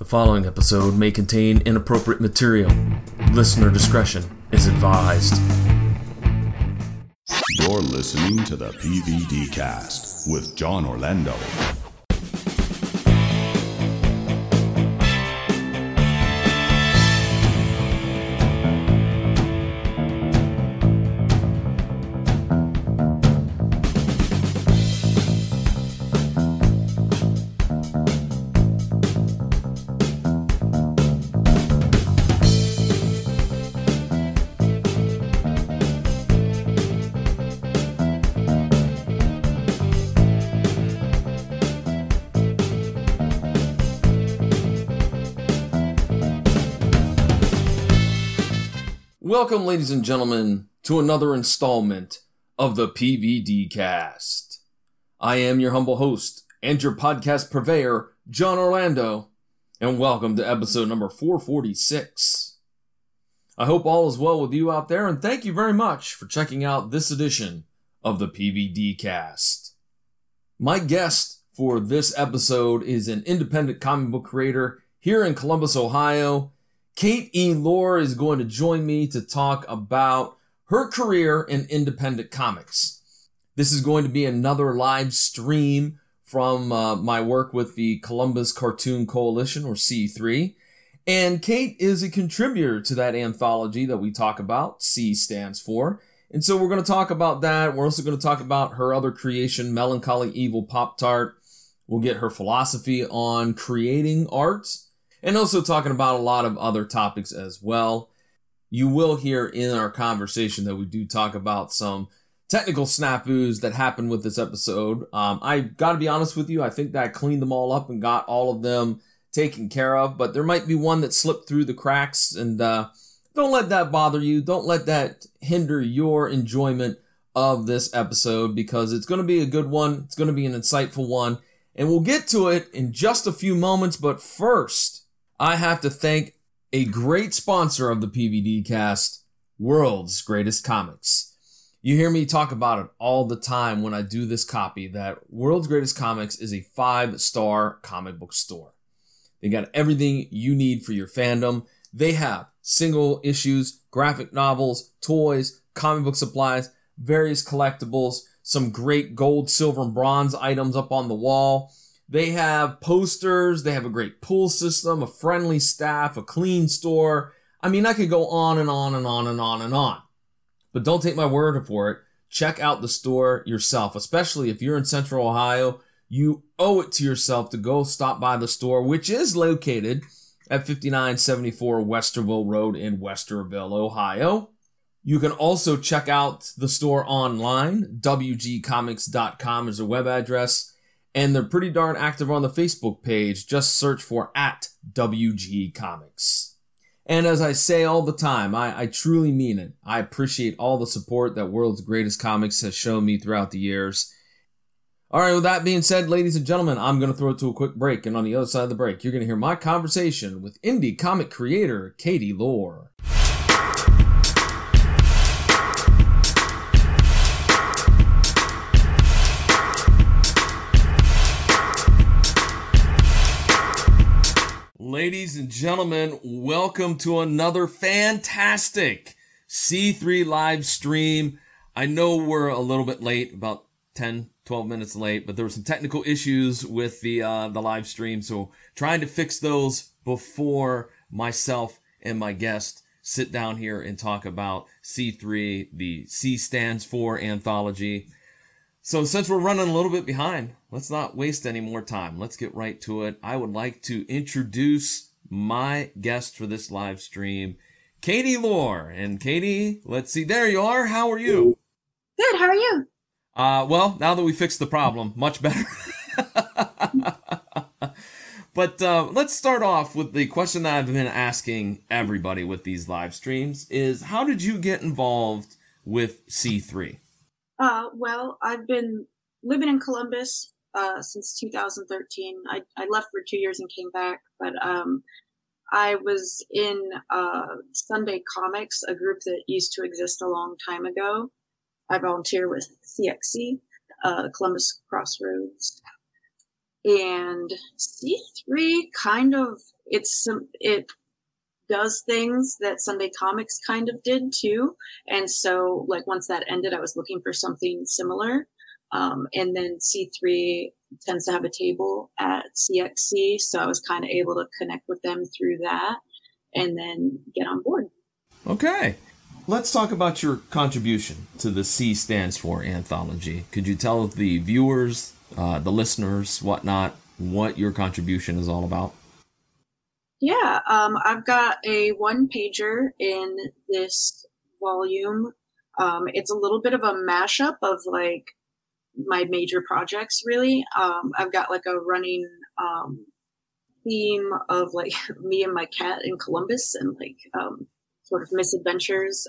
The following episode may contain inappropriate material. Listener discretion is advised. You're listening to the PVD Cast with John Orlando. Welcome, ladies and gentlemen, to another installment of the PVD Cast. I am your humble host and your podcast purveyor, John Orlando, and welcome to episode number 446. I hope all is well with you out there, and thank you very much for checking out this edition of the PVD Cast. My guest for this episode is an independent comic book creator here in Columbus, Ohio. Kate E. Lohr is going to join me to talk about her career in independent comics. This is going to be another live stream from my work with the Columbus Cartoon Coalition, or C3. And Kate is a contributor to that anthology that we talk about, C stands for. And so we're going to talk about that. We're also going to talk about her other creation, Melancholy Evil Pop-Tart. We'll get her philosophy on creating art, and also talking about a lot of other topics as well. You will hear in our conversation that we do talk about some technical snafus that happened with this episode. I gotta be honest with you, I think that I cleaned them all up and got all of them taken care of, but there might be one that slipped through the cracks, and don't let that bother you. Don't let that hinder your enjoyment of this episode, because it's going to be a good one. It's going to be an insightful one, and we'll get to it in just a few moments, but first, I have to thank a great sponsor of the PVD Cast, World's Greatest Comics. You hear me talk about it all the time when I do this copy, that World's Greatest Comics is a 5-star comic book store. They got everything you need for your fandom. They have single issues, graphic novels, toys, comic book supplies, various collectibles, some great gold, silver, and bronze items up on the wall. They have posters, they have a great pool system, a friendly staff, a clean store. I mean, I could go on and on and on and on and on. But don't take my word for it. Check out the store yourself, especially if you're in Central Ohio. You owe it to yourself to go stop by the store, which is located at 5974 Westerville Road in Westerville, Ohio. You can also check out the store online. WGComics.com is their web address. And they're pretty darn active on the Facebook page. Just search for @WG Comics. And as I say all the time, I truly mean it. I appreciate all the support that World's Greatest Comics has shown me throughout the years. All right, with that being said, ladies and gentlemen, I'm going to throw it to a quick break. And on the other side of the break, you're going to hear my conversation with indie comic creator Kate E. Lohr. Ladies and gentlemen, welcome to another fantastic C3 live stream. I know we're a little bit late, about 10, 12 minutes late, but there were some technical issues with the live stream, so trying to fix those before myself and my guest sit down here and talk about C3, the C stands for anthology. So since we're running a little bit behind, let's not waste any more time. Let's get right to it. I would like to introduce my guest for this live stream, Kate E. Lohr. And Katie, let's see. There you are. How are you? Good. How are you? Well, now that we fixed the problem, much better. But let's start off with the question that I've been asking everybody with these live streams is, how did you get involved with C3? Well, I've been living in Columbus since 2013. I left for 2 years and came back, but I was in Sunday Comics, a group that used to exist a long time ago. I volunteer with CXC, Columbus Crossroads And C3 kind of, it does things that Sunday Comics kind of did too. And so like once that ended, I was looking for something similar. And then C3 tends to have a table at CXC. So I was kind of able to connect with them through that and then get on board. Okay. Let's talk about your contribution to the C Stands For anthology. Could you tell the viewers, the listeners, whatnot, what your contribution is all about? Yeah, I've got a one-pager in this volume. It's a little bit of a mashup of like my major projects, really. I've got like a running theme of like me and my cat in Columbus and like sort of misadventures.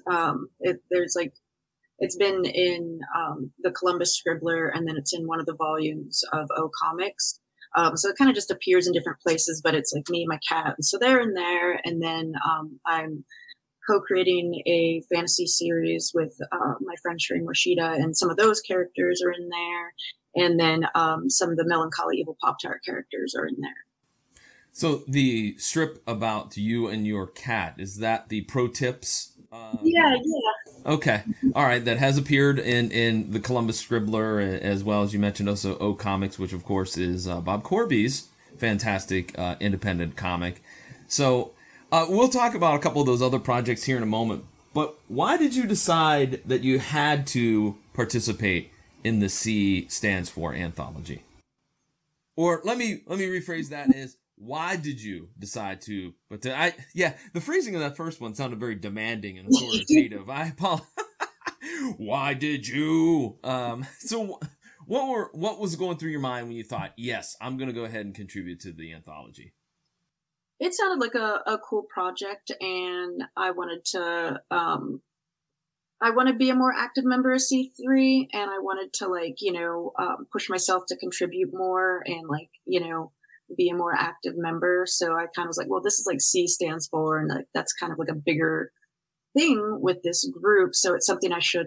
It's been in the Columbus Scribbler, and then it's in one of the volumes of O Comics. So it kind of just appears in different places, but it's like me and my cat. And so they're in there. And then I'm co-creating a fantasy series with my friend Shireen Moshida, and some of those characters are in there. And then some of the Melancholy Evil Pop-Tart characters are in there. So the strip about you and your cat, is that the Pro Tips? Yeah. Okay. All right. That has appeared in the Columbus Scribbler, as well as you mentioned also O Comics, which of course is Bob Corby's fantastic independent comic. So we'll talk about a couple of those other projects here in a moment. But why did you decide that you had to participate in the C Stands For anthology? Or let me rephrase that as, why did you decide to? But the phrasing of that first one sounded very demanding and authoritative. I apologize. Why did you? So what was going through your mind when you thought, yes, I'm going to go ahead and contribute to the anthology? It sounded like a cool project, and I wanted to be a more active member of C3, and I wanted to push myself to contribute more and be a more active member. So I kind of was like, well, this is like C Stands For, and like that's kind of like a bigger thing with this group. So it's something I should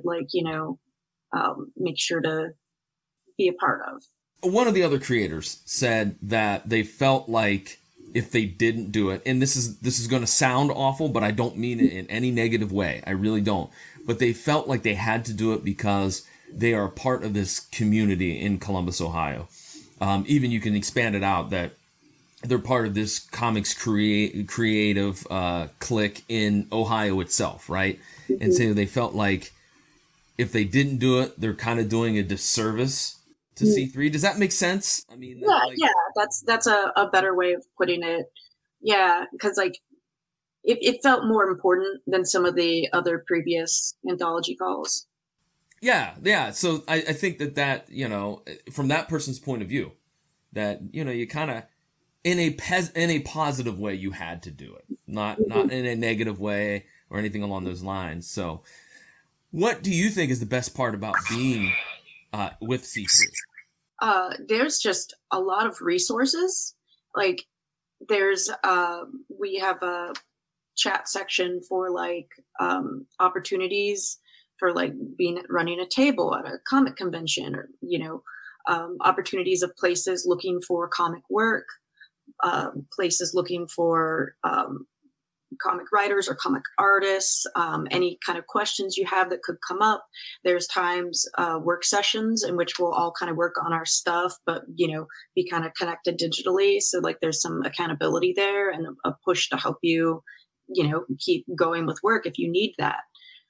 make sure to be a part of. One of the other creators said that they felt like if they didn't do it, and this is going to sound awful, but I don't mean it in any negative way. I really don't. But they felt like they had to do it because they are a part of this community in Columbus, Ohio. Even you can expand it out that they're part of this comics creative clique in Ohio itself, right? Mm-hmm. And so they felt like if they didn't do it, they're kind of doing a disservice to C3. Does that make sense? I mean, yeah, that's a better way of putting it. Yeah, because it felt more important than some of the other previous anthology calls. Yeah. So I think that from that person's point of view, that you kind of in a positive way you had to do it, not in a negative way or anything along those lines. So, what do you think is the best part about being with C3? There's just a lot of resources. Like there's we have a chat section for opportunities for running a table at a comic convention, or opportunities of places looking for comic work, places looking for comic writers or comic artists, any kind of questions you have that could come up. There's times work sessions in which we'll all kind of work on our stuff, but be kind of connected digitally. So there's some accountability there and a push to help you keep going with work if you need that.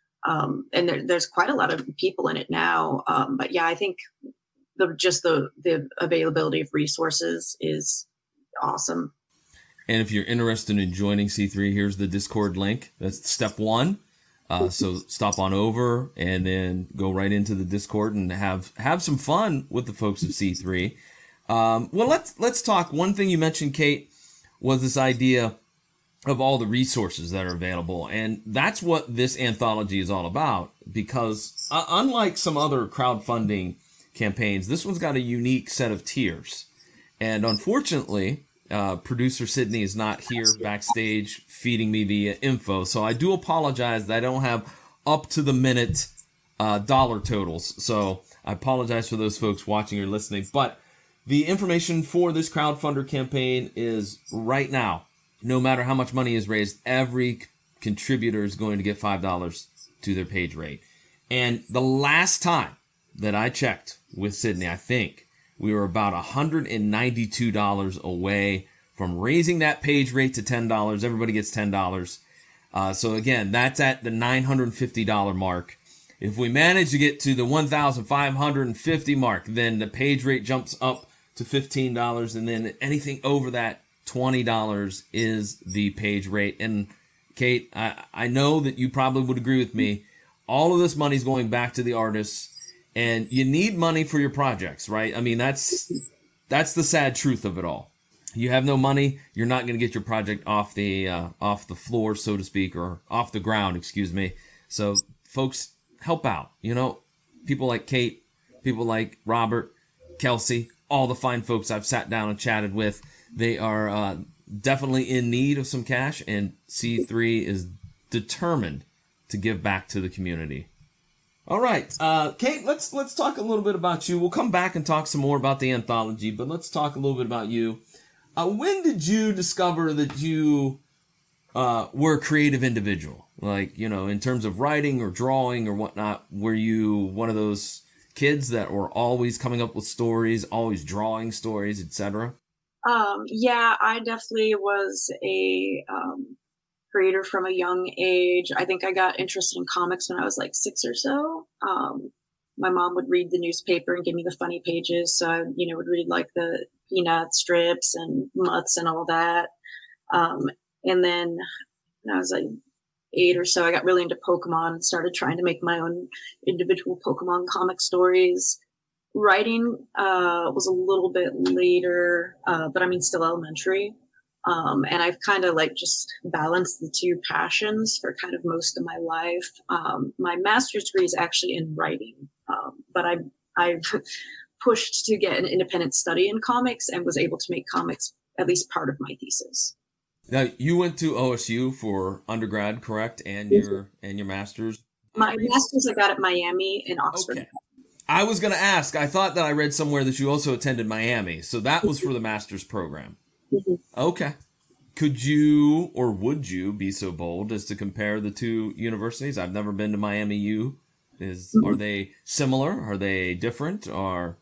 And there's quite a lot of people in it now. But yeah, I think the availability of resources is awesome. And if you're interested in joining C3, here's the Discord link. That's step one. So stop on over and then go right into the Discord and have some fun with the folks of C3. Well, let's talk. One thing you mentioned, Kate, was this idea of all the resources that are available. And that's what this anthology is all about, because unlike some other crowdfunding campaigns, this one's got a unique set of tiers. And unfortunately, producer Sydney is not here backstage feeding me the info. So I do apologize that I don't have up to the minute dollar totals. So I apologize for those folks watching or listening. But the information for this crowdfunder campaign is right now. No matter how much money is raised, every contributor is going to get $5 to their page rate. And the last time that I checked with Sydney, I think we were about $192 away from raising that page rate to $10. Everybody gets $10. So again, that's at the $950 mark. If we manage to get to the $1,550 mark, then the page rate jumps up to $15, and then anything over that, $20 is the page rate. And Kate, I know that you probably would agree with me. All of this money is going back to the artists, and you need money for your projects, right? I mean, that's the sad truth of it all. You have no money, you're not going to get your project off the floor, so to speak, or off the ground, excuse me. So, folks, help out. You know, people like Kate, people like Robert, Kelsey, all the fine folks I've sat down and chatted with, they are definitely in need of some cash, and C3 is determined to give back to the community. All right, Kate, let's talk a little bit about you. We'll come back and talk some more about the anthology, but let's talk a little bit about you. When did you discover that you were a creative individual? Like, you know, in terms of writing or drawing or whatnot, were you one of those kids that were always coming up with stories, always drawing stories, etc.? Yeah, I definitely was a creator from a young age. I think I got interested in comics when I was like 6 or so. My mom would read the newspaper and give me the funny pages. So I, would read like the Peanut strips and Mutts and all that. And then when I was like 8 or so, I got really into Pokemon and started trying to make my own individual Pokemon comic stories. Writing was a little bit later, but I mean, still elementary. And I've kind of like just balanced the two passions for kind of most of my life. My master's degree is actually in writing, but I've pushed to get an independent study in comics and was able to make comics at least part of my thesis. Now, you went to OSU for undergrad, correct? And your master's? My master's I got at Miami in Oxford. Okay. I was going to ask, I thought that I read somewhere that you also attended Miami. So that was for the master's program. Mm-hmm. Okay. Could you or would you be so bold as to compare the two universities? I've never been to Miami U. Are they similar? Are they different? Or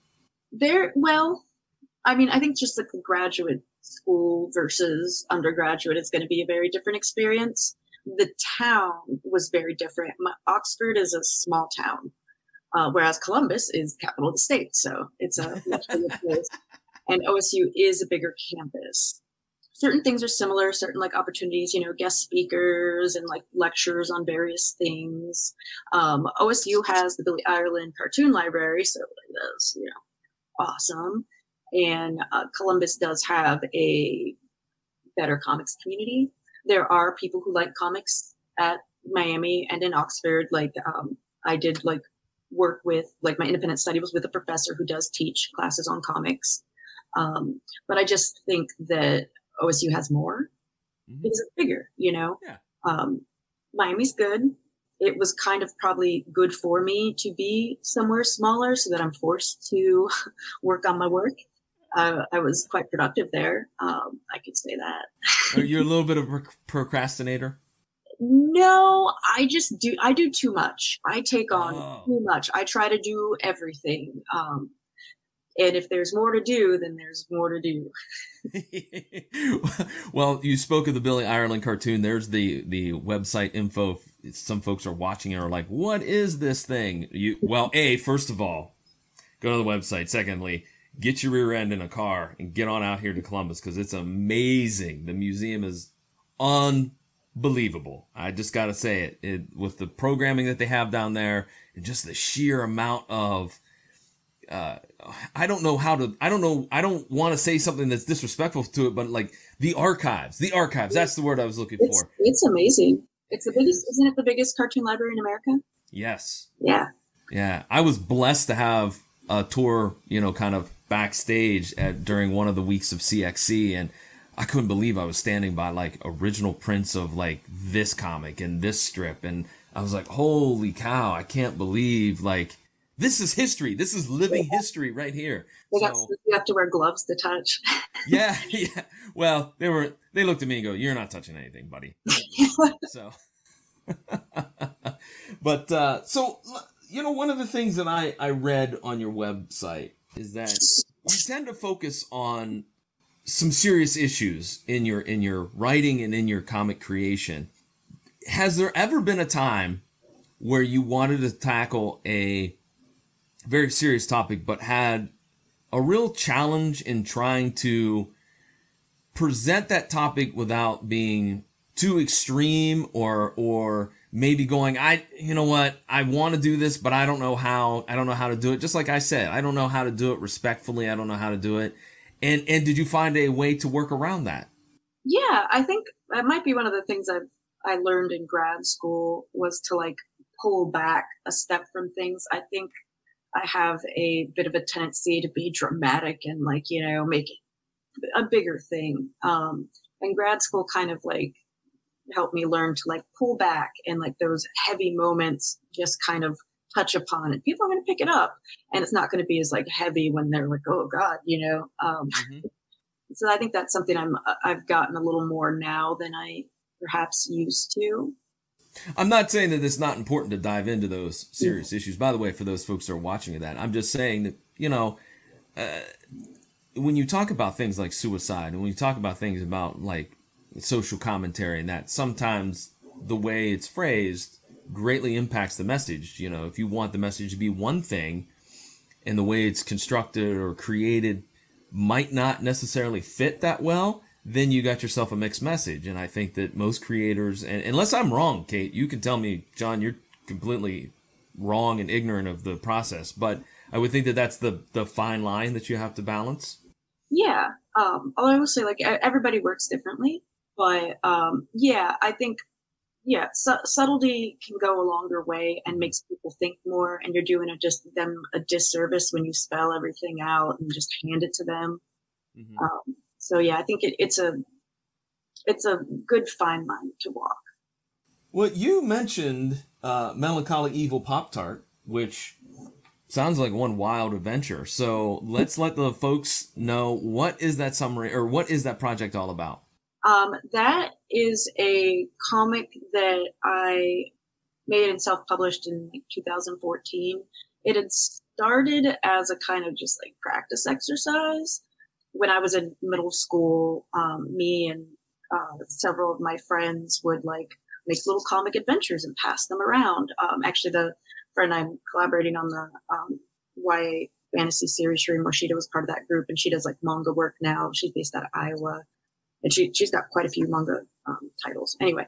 I think just like the graduate school versus undergraduate is going to be a very different experience. The town was very different. Oxford is a small town, whereas Columbus is capital of the state. So it's a much bigger place. And OSU is a bigger campus. Certain things are similar, certain like opportunities, guest speakers and like lectures on various things. OSU has the Billy Ireland Cartoon Library, so that's, awesome. And Columbus does have a better comics community. There are people who like comics at Miami and in Oxford. Like I did like work with, like my independent study was with a professor who does teach classes on comics. But I just think that OSU has more because it's bigger, Yeah. Miami's good. It was kind of probably good for me to be somewhere smaller so that I'm forced to work on my work. I was quite productive there. I could say that. Are you a little bit of a procrastinator? No, I do too much. I take on too much. I try to do everything. And if there's more to do, then there's more to do. Well, you spoke of the Billy Ireland cartoon. There's the website info. Some folks are watching and are like, what is this thing? First of all, go to the website. Secondly, get your rear end in a car and get on out here to Columbus because it's amazing. The museum is unbelievable. I just got to say it with the programming that they have down there and just the sheer amount of I don't want to say something that's disrespectful to it, but like the archives, that's the word I was looking for. It's amazing. It's the biggest, isn't it the biggest cartoon library in America? Yes. Yeah. Yeah. I was blessed to have a tour, kind of backstage during one of the weeks of CXC, and I couldn't believe I was standing by like original prints of like this comic and this strip, and I was like, holy cow, I can't believe like this is history. This is living history right here. So you have to wear gloves to touch. yeah. Well, they looked at me and go, "You're not touching anything, buddy." So, but so one of the things that I read on your website is that you tend to focus on some serious issues in your writing and in your comic creation. Has there ever been a time where you wanted to tackle a very serious topic but had a real challenge in trying to present that topic without being too extreme or maybe going, I want to do this, but I don't know how to do it. Just like I said, I don't know how to do it respectfully. I don't know how to do it. And did you find a way to work around that? Yeah, I think that might be one of the things I learned in grad school was to like pull back a step from things. I think I have a bit of a tendency to be dramatic and like, make it a bigger thing. And grad school kind of like helped me learn to like pull back and like those heavy moments just kind of touch upon it. People are going to pick it up and it's not going to be as like heavy when they're like, oh God, So I think that's something I've gotten a little more now than I perhaps used to. I'm not saying that it's not important to dive into those serious issues. By the way, for those folks that are watching that, I'm just saying that, when you talk about things like suicide and when you talk about things about like social commentary and that, sometimes the way it's phrased greatly impacts the message. If you want the message to be one thing and the way it's constructed or created might not necessarily fit that well, then you got yourself a mixed message. And I think that most creators, and unless I'm wrong, Kate, you can tell me, John, you're completely wrong and ignorant of the process, but I would think that that's the fine line that you have to balance. Yeah. Although I will say like everybody works differently, but I think subtlety can go a longer way and makes people think more, and you're doing them a disservice when you spell everything out and just hand it to them. Mm-hmm. I think it's a good fine line to walk. Well, you mentioned Melancholy Evil Pop-Tart, which sounds like one wild adventure. So let's let the folks know, what is that summary or what is that project all about? That is a comic that I made and self-published in 2014. It had started as a kind of just like practice exercise. When I was in middle school, me and several of my friends would like make little comic adventures and pass them around. Actually, the friend I'm collaborating on the YA fantasy series, Shuri Morishita, was part of that group, and she does like manga work now. She's based out of Iowa. And she's got quite a few manga titles. Anyway,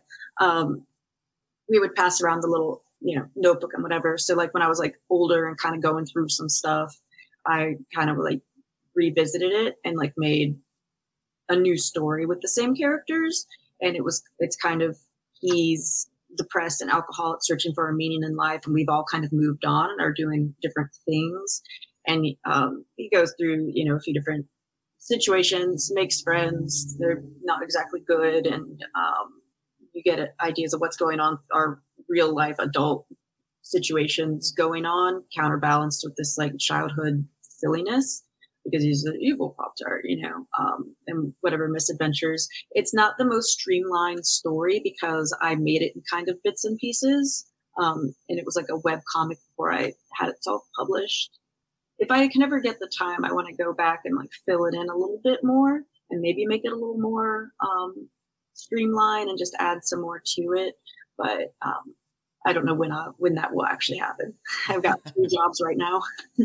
we would pass around the little, notebook and whatever. So like when I was like older and kind of going through some stuff, I kind of like revisited it and like made a new story with the same characters. And it's kind of, he's depressed and alcoholic searching for a meaning in life. And we've all kind of moved on and are doing different things. And he goes through, a few different situations, makes friends. They're not exactly good, and you get ideas of what's going on, our real life adult situations going on, counterbalanced with this like childhood silliness because he's an evil Pop-Tart, and whatever misadventures. It's not the most streamlined story because I made it in kind of bits and pieces, and it was like a web comic before I had it self-published. If I can ever get the time, I want to go back and like fill it in a little bit more and maybe make it a little more streamlined and just add some more to it. But I don't know when that will actually happen. I've got 2 jobs right now.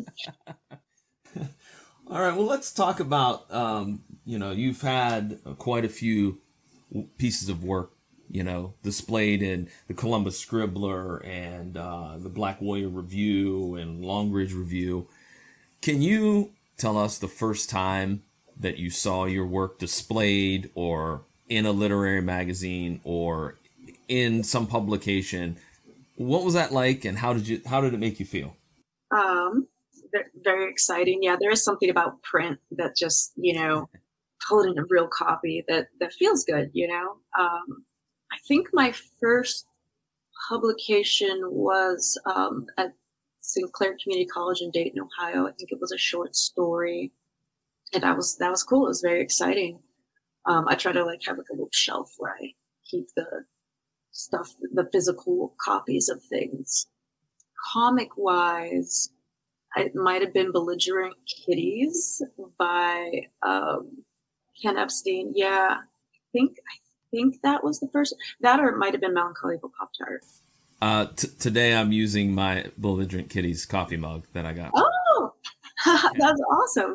All right. Well, let's talk about, you've had quite a few pieces of work, displayed in the Columbus Scribbler and the Black Warrior Review and Longridge Review. Can you tell us the first time that you saw your work displayed or in a literary magazine or in some publication? What was that like, and how did it make you feel? Very exciting. Yeah, there is something about print that just, holding a real copy that feels good, I think my first publication was a Sinclair Community College in Dayton, Ohio. I think it was a short story, and that was cool. It was very exciting. I try to like have like a little shelf where I keep the stuff, the physical copies of things. Comic wise, it might have been Belligerent Kitties by Ken Epstein. Yeah, I think that was the first. That, or it might have been Melancholy Pop-Tart. Today I'm using my Belligerent Kitties coffee mug that I got. Oh, that's awesome.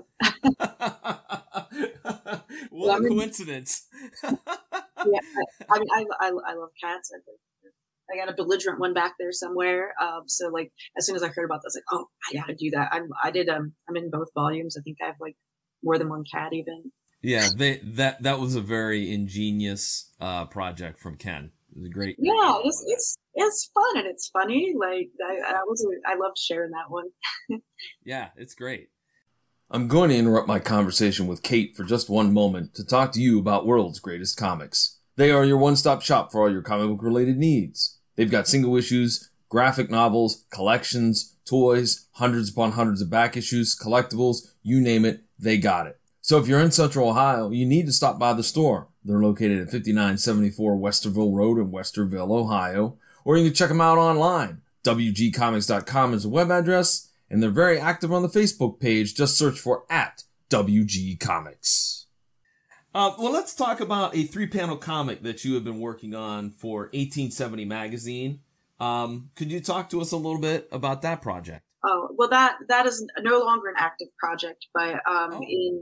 What a coincidence. Yeah, I mean, I love cats. I got a Belligerent one back there somewhere. So like as soon as I heard about this, like, oh, I gotta do that. I'm in both volumes. I think I have like more than one cat even. Yeah, that was a very ingenious project from Ken. It was a great. Yeah, it's fun and it's funny. Like I loved sharing that one. Yeah, it's great. I'm going to interrupt my conversation with Kate for just one moment to talk to you about World's Greatest Comics. They are your one-stop shop for all your comic book related needs. They've got single issues, graphic novels, collections, toys, hundreds upon hundreds of back issues, collectibles, you name it, they got it. So if you're in Central Ohio, you need to stop by the store. They're located at 5974 Westerville Road in Westerville, Ohio, or you can check them out online. WGComics.com is the web address, and they're very active on the Facebook page. Just search for @WGComics. Well, let's talk about a 3-panel comic that you have been working on for 1870 Magazine. Could you talk to us a little bit about that project? Oh, well, that is no longer an active project, but in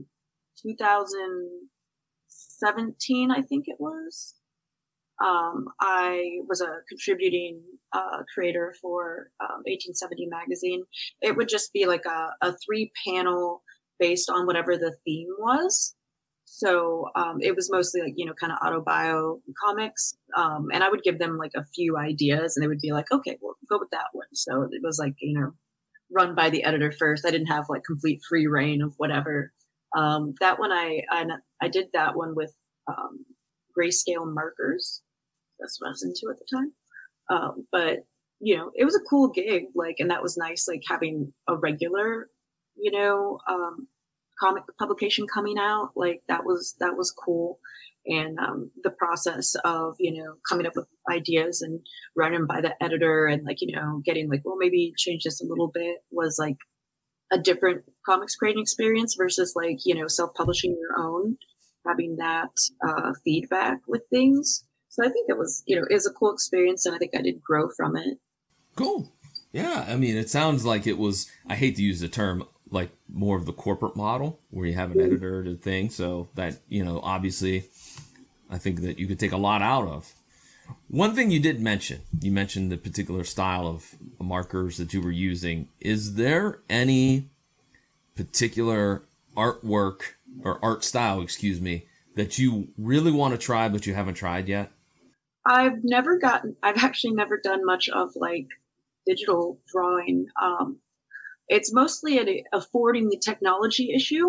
2017, I think it was, I was a contributing creator for 1870 Magazine. It would just be like a 3-panel based on whatever the theme was. So it was mostly like, kind of autobio comics. And I would give them like a few ideas and they would be like, okay, we'll go with that one. So it was like, run by the editor first. I didn't have like complete free reign of whatever. That one, I did that one with grayscale markers. That's what I was into at the time. But, it was a cool gig, like, and that was nice, like having a regular, comic publication coming out, like that was cool. And the process of coming up with ideas and running them by the editor and like getting like, well, maybe change this a little bit was like a different comics creating experience versus like self-publishing your own, having that feedback with things. So I think it was it was a cool experience, and I think I did grow from it. Cool. Yeah, I mean, it sounds like it was, I hate to use the term, like more of the corporate model where you have an editor to thing. So that, obviously I think that you could take a lot out of. One thing you did mention, you mentioned the particular style of markers that you were using. Is there any particular artwork or art style, that you really want to try, but you haven't tried yet? I've actually never done much of like digital drawing. It's mostly affording the technology issue.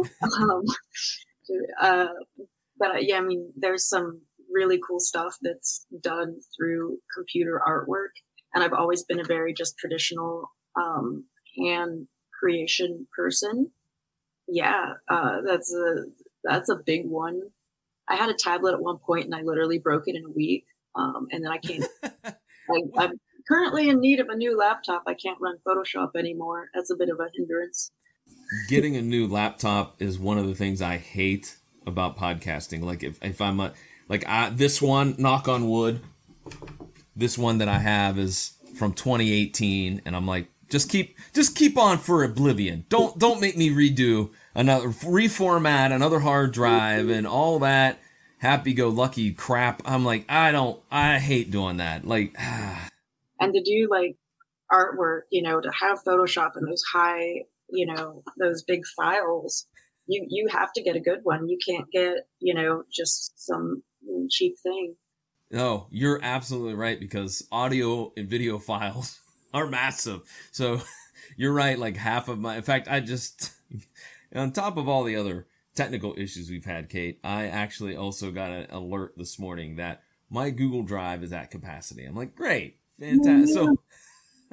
But yeah, I mean, there's some really cool stuff that's done through computer artwork. And I've always been a very just traditional hand creation person. Yeah, that's a big one. I had a tablet at one point and I literally broke it in a week. And then I can't, I'm currently in need of a new laptop. I can't run Photoshop anymore. That's a bit of a hindrance. Getting a new laptop is one of the things I hate about podcasting. Like if I'm this one, knock on wood, this one that I have is from 2018, and I'm like, just keep on for oblivion. Don't make me reformat another hard drive and all that happy-go-lucky crap. I'm like, I hate doing that. Like, and to do like artwork, to have Photoshop and those high, those big files, you have to get a good one. You can't get, just some cheap thing. No, you're absolutely right, because audio and video files are massive. So you're right. Like in fact, I just, on top of all the other technical issues we've had, Kate, I actually also got an alert this morning that my Google Drive is at capacity. I'm like, great, fantastic. So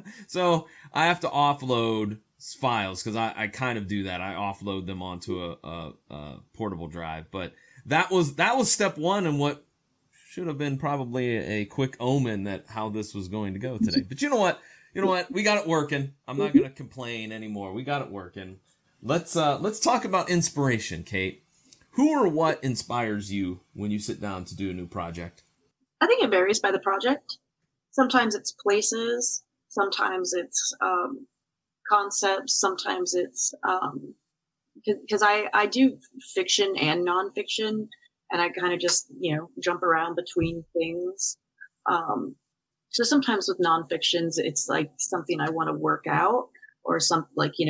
So I have to offload files because I kind of do that. I offload them onto a portable drive. But that was step one, and what should have been probably a quick omen that how this was going to go today. But you know what? We got it working. I'm not going to complain anymore. We got it working. Let's talk about inspiration, Kate. Who or what inspires you when you sit down to do a new project? I think it varies by the project. Sometimes it's places, sometimes it's concepts, sometimes it's because I do fiction and nonfiction, and I kind of just jump around between things. So sometimes with nonfictions, it's like something I want to work out, or some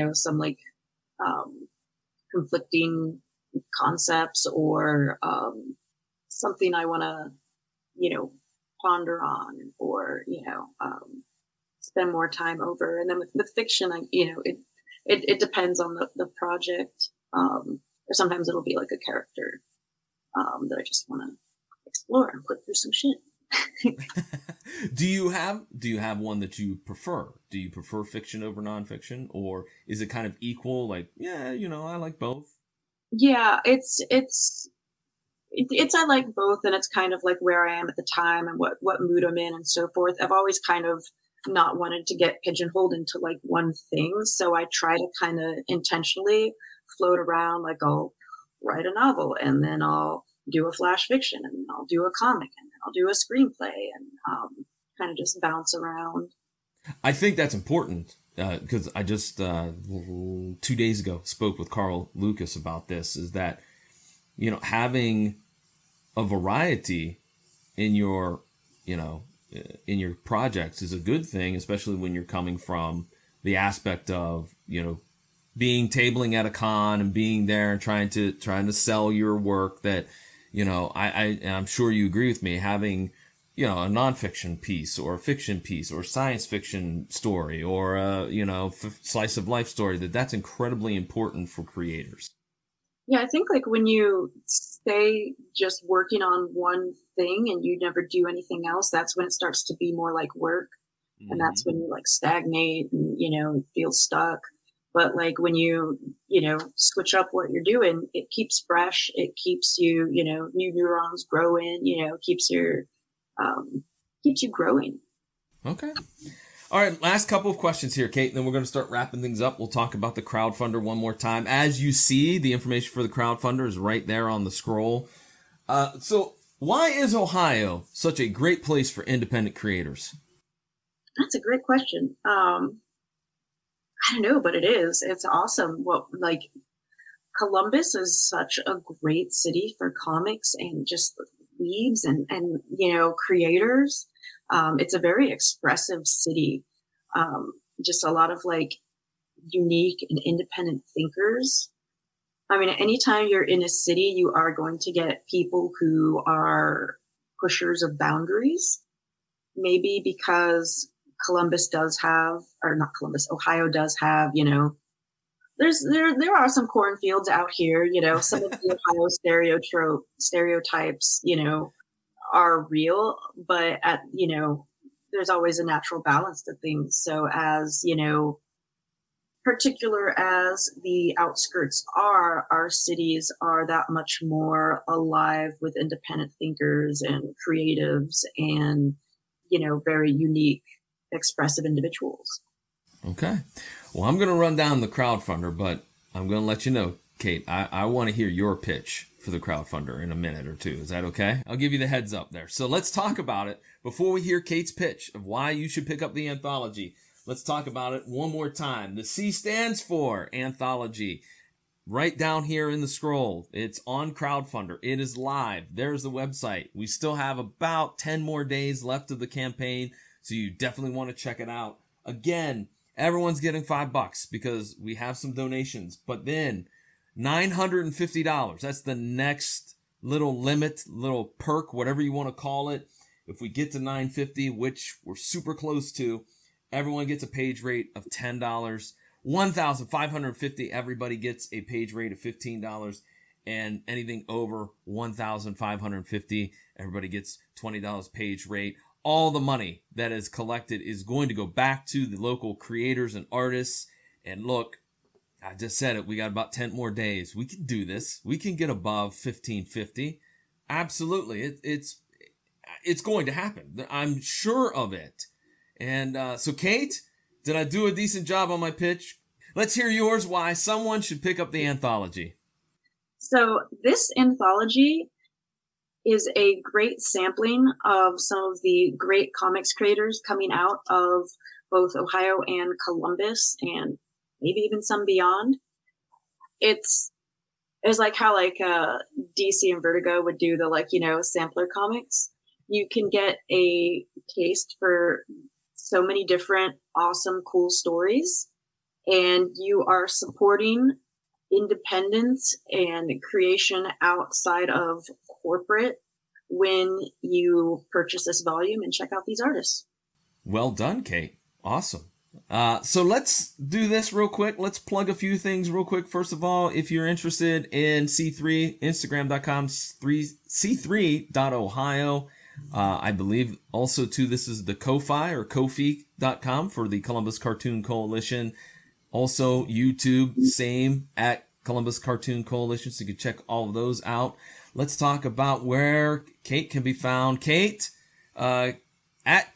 conflicting concepts, or something I want to ponder on, or spend more time over. And then with fiction, it depends on the project, or sometimes it'll be like a character that I just want to explore and put through some shit. Do you have one that you prefer? Do you prefer fiction over nonfiction, or is it kind of equal? Like, I like both. Yeah, it's I like both, and it's kind of like where I am at the time and what mood I'm in and so forth. I've always kind of not wanted to get pigeonholed into like one thing, so I try to kind of intentionally float around. Like, I'll write a novel, and then I'll do a flash fiction, and I'll do a comic, and then I'll do a screenplay, and kind of just bounce around. I think that's important because I just 2 days ago spoke with Carl Lucas about this. Is that having a variety in your projects is a good thing, especially when you're coming from the aspect of being tabling at a con and being there and trying to sell your work. That I'm sure you agree with me, having a nonfiction piece or a fiction piece or science fiction story or a slice of life story, that's incredibly important for creators. Yeah, I think like when you stay just working on one thing and you never do anything else, that's when it starts to be more like work. Mm-hmm. And that's when you like stagnate and, feel stuck. But like when you switch up what you're doing, it keeps fresh. It keeps you, new neurons growing, keeps you growing. Okay. All right, last couple of questions here, Kate, and then we're going to start wrapping things up. We'll talk about the crowdfunder one more time. As you see, the information for the crowdfunder is right there on the scroll. So why is Ohio such a great place for independent creators? That's a great question. I don't know, but it is. It's awesome. Columbus is such a great city for comics and just weebs and creators. It's a very expressive city. Just a lot of like unique and independent thinkers. I mean, anytime you're in a city, you are going to get people who are pushers of boundaries. Maybe because Ohio does have, there are some cornfields out here, some of the Ohio stereotypes, are real, but there's always a natural balance to things. So as, particular as the outskirts are, our cities are that much more alive with independent thinkers and creatives and, very unique, expressive individuals. Okay. Well, I'm going to run down the crowdfunder, but I'm going to let you know, Kate, I want to hear your pitch for the crowdfunder in a minute or two. Is that okay? I'll give you the heads up there. So let's talk about it. Before we hear Kate's pitch of why you should pick up the anthology, let's talk about it one more time. The C stands for anthology. Right down here in the scroll, it's on crowdfunder. It is live. There's the website. We still have about 10 more days left of the campaign, so you definitely want to check it out. Again, everyone's getting $5 because we have some donations, but then $950. That's the next little limit, little perk, whatever you want to call it. If we get to $950, which we're super close to, everyone gets a page rate of $10. $1,550, everybody gets a page rate of $15, and anything over $1,550, everybody gets $20 page rate. all the money that is collected is going to go back to the local creators and artists. And look, I just said it. We got about 10 more days. We can do this. We can get above 1550. Absolutely. It's going to happen. I'm sure of it. And so, Kate, did I do a decent job on my pitch? Let's hear yours, why someone should pick up the anthology. So this anthology is a great sampling of some of the great comics creators coming out of both Ohio and Columbus, and maybe even some beyond. It's like how DC and Vertigo would do the sampler comics. You can get a taste for so many different awesome, cool stories, and you are supporting independence and creation outside of corporate when you purchase this volume and check out these artists. Well done, Kate. Awesome. So let's do this real quick. Let's plug a few things real quick. First of all, if you're interested in C3, Instagram.com, c3.ohio. I believe also too, this is the Ko-Fi or Ko-Fi.com for the Columbus Cartoon Coalition. Also YouTube, same at Columbus Cartoon Coalition. So you can check all of those out. Let's talk about where Kate can be found. Kate, at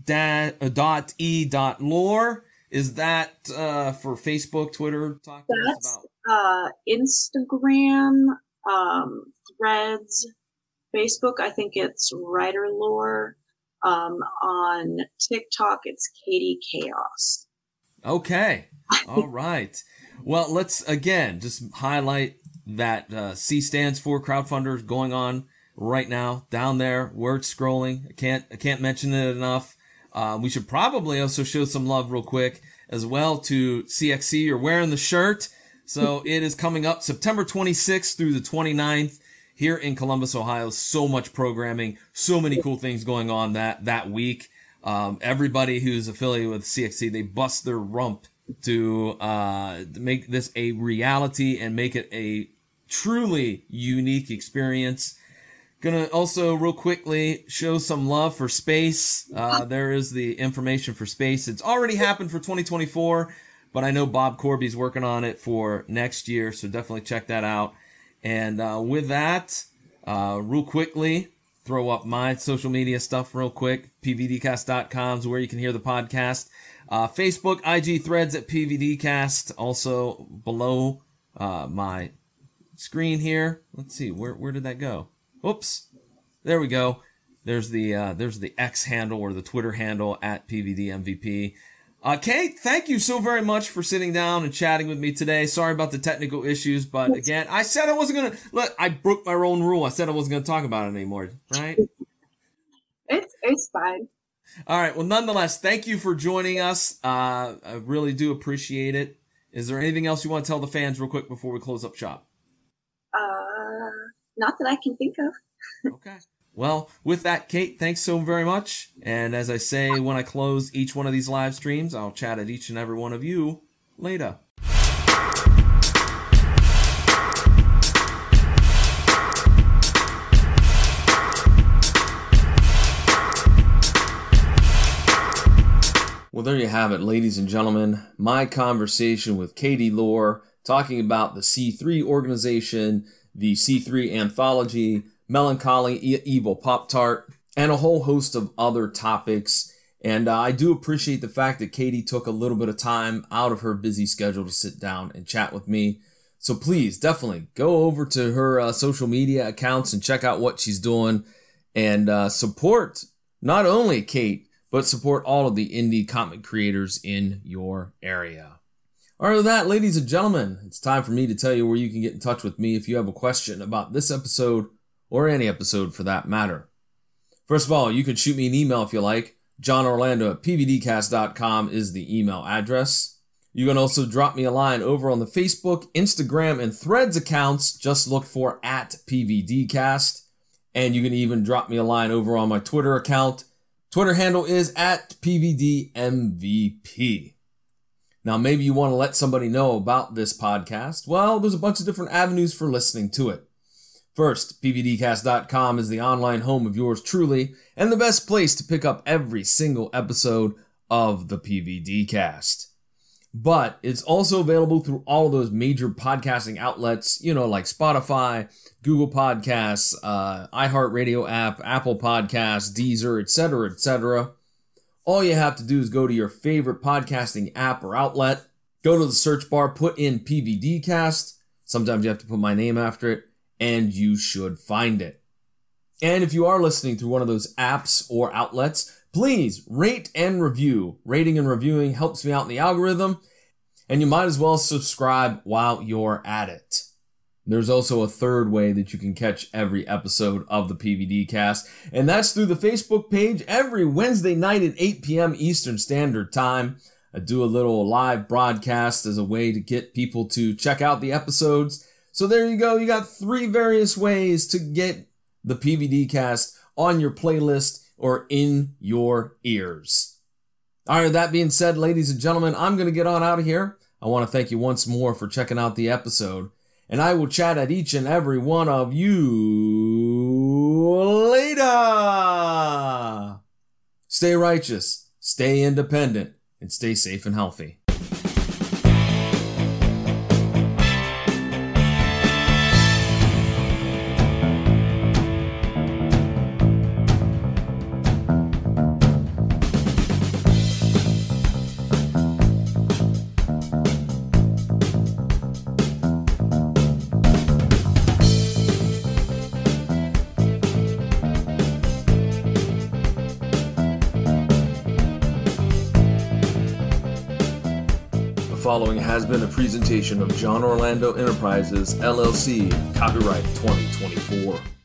kate.e.lore. Is that for Facebook, Twitter? Talk to us about Instagram, Threads, Facebook. I think it's Writer Lore. On TikTok, it's Katie Chaos. Okay. All right. Well, let's again just highlight that C stands for crowdfunders going on right now down there where it's scrolling. I can't mention it enough. We should probably also show some love real quick as well to CXC. You're wearing the shirt. So it is coming up September 26th through the 29th here in Columbus, Ohio. So much programming, so many cool things going on that week. Everybody who's affiliated with CXC, they bust their rump to make this a reality and make it a truly unique experience. Gonna also real quickly show some love for Space. There is the information for Space. It's already happened for 2024, but I know Bob Corby's working on it for next year, so definitely check that out. And with that, real quickly, throw up my social media stuff real quick. PVDcast.com is where you can hear the podcast. Facebook, IG, Threads at PVDcast. Also below my screen here. Let's see, where did that go? Oops. There we go. There's the X handle or the Twitter handle at PVDMVP. Kate, thank you so very much for sitting down and chatting with me today. Sorry about the technical issues, but again, I said I wasn't going to... Look, I broke my own rule. I said I wasn't going to talk about it anymore, right? It's fine. All right. Well, nonetheless, thank you for joining us. I really do appreciate it. Is there anything else you want to tell the fans real quick before we close up shop? Not that I can think of. Okay. Well, with that, Kate, thanks so very much. And as I say, when I close each one of these live streams, I'll chat at each and every one of you later. Well, there you have it, ladies and gentlemen. My conversation with Katie Lore, talking about the C3 organization, the C3 anthology, Melancholy Evil Pop-Tart, and a whole host of other topics. And I do appreciate the fact that Katie took a little bit of time out of her busy schedule to sit down and chat with me. So please, definitely go over to her social media accounts and check out what she's doing and support not only Kate, but support all of the indie comic creators in your area. All right, with that, ladies and gentlemen, it's time for me to tell you where you can get in touch with me if you have a question about this episode or any episode for that matter. First of all, you can shoot me an email if you like. JohnOrlando@pvdcast.com is the email address. You can also drop me a line over on the Facebook, Instagram, and Threads accounts. Just look for @PVDcast. And you can even drop me a line over on my Twitter account. Twitter handle is @PVDMVP. Now, maybe you want to let somebody know about this podcast. Well, there's a bunch of different avenues for listening to it. First, PVDcast.com is the online home of yours truly, and the best place to pick up every single episode of the PVDcast. But it's also available through all of those major podcasting outlets, like Spotify, Google Podcasts, iHeartRadio app, Apple Podcasts, Deezer, etc., etc. All you have to do is go to your favorite podcasting app or outlet, go to the search bar, put in PVDcast. Sometimes you have to put my name after it, and you should find it. And if you are listening through one of those apps or outlets, please rate and review. Rating and reviewing helps me out in the algorithm, and you might as well subscribe while you're at it. There's also a third way that you can catch every episode of the PVDcast, and that's through the Facebook page every Wednesday night at 8 p.m. Eastern Standard Time. I do a little live broadcast as a way to get people to check out the episodes. So there you go. You got 3 various ways to get the PVDcast on your playlist or in your ears. All right, that being said, ladies and gentlemen, I'm going to get on out of here. I want to thank you once more for checking out the episode, and I will chat at each and every one of you later. Stay righteous, stay independent, and stay safe and healthy. The following has been a presentation of John Orlando Enterprises, LLC, copyright 2024.